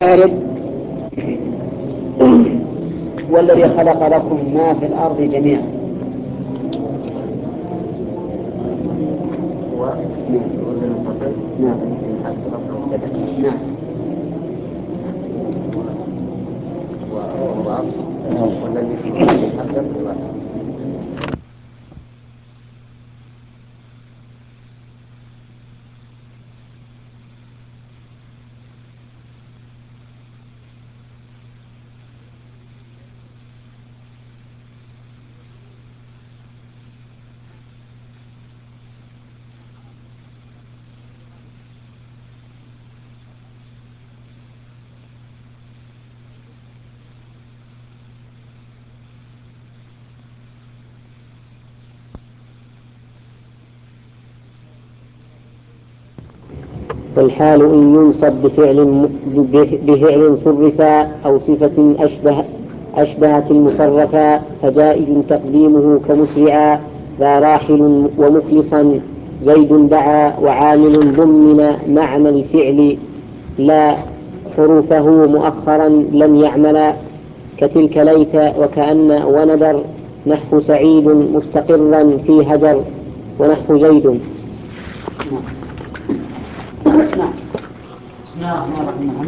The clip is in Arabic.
العارض والذي خلق لكم ما في الأرض جميعا. نعم. نعم. والذي والحال إن ينصب بفعل صرفا أو صفة أشبهت المصرفا فجائز تقديمه كمسرعا ذا راحل ومخلصا زيد دعا وعامل ضمن معنى الفعل لا حروفه مؤخرا لم يعملا كتلك ليت وكأن وندر نحو سعيد مستقرا في هجر ونحو زيد. نعم.